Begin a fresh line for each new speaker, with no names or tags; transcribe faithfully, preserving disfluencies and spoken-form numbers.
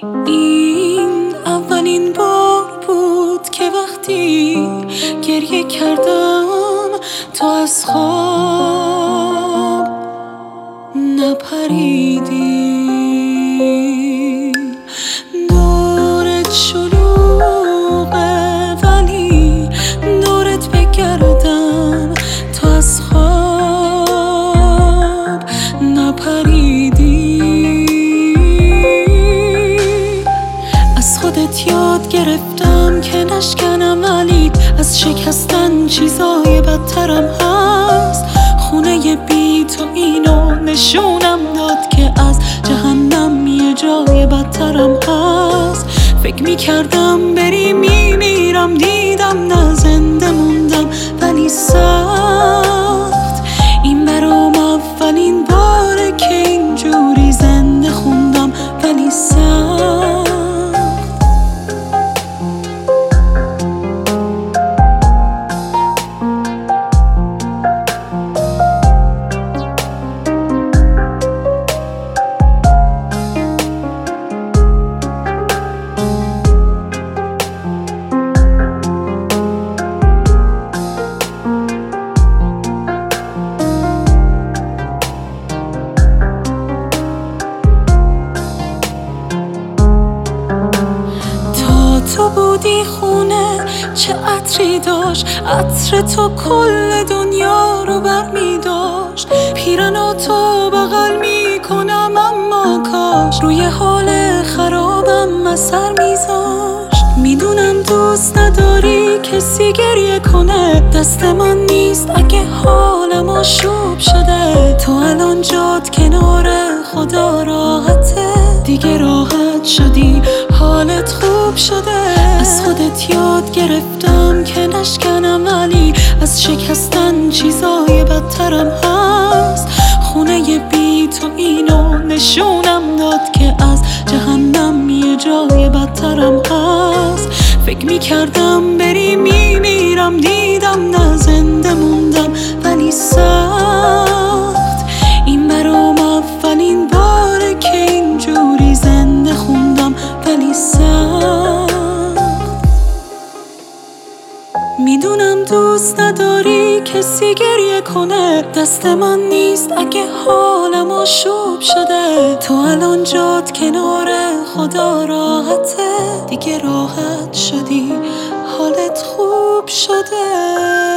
این اولین بار بود که وقتی گریه کردم تو از خواب نپریدی. دورت شلوغه ولی دورت بگردم تو از خواب نپریدی. از خودت یاد گرفتم که نشکنم ولی از شکستن چیزای بدترم هست. خونه بی تو اینو نشونم داد که از جهنم یه جای بدترم هست. فکر میکردم بری میمیرم، دیدم نه زنده موندم ولی سخت. این برام اولین باره که اینجوری زنده خوندم ولی سخت. تو بودی خونه چه عطری داشت، عطر تو کل دنیا رو برمی داشت. پیرنو تو بغل میکنم اما کاش روی حال خرابم اثر میذاشت. میدونم دوست نداری کسی گریه کنه، دست من نیست اگه حالم آشوب شده. تو الان جات کنار خدا راحته، دیگه راحت شدی حالت خوب شده. از خودت یاد گرفتم که نشکنم ولی از شکستن چیزای بدترم هست. خونه بی تو اینو نشونم داد که از جهنم یه جای بدترم هست. فکر میکردم بری میمیرم، دیدم نه زنده موندم ولی سخت. این برام اولین باره که اینجوری زنده خوندم ولی سخت. میدونم دوست نداری کسی گریه کنه، دست من نیست اگه حالم آشوب شده. تو الان جات کنار خدا راحته، دیگه راحت شدی حالت خوب شده.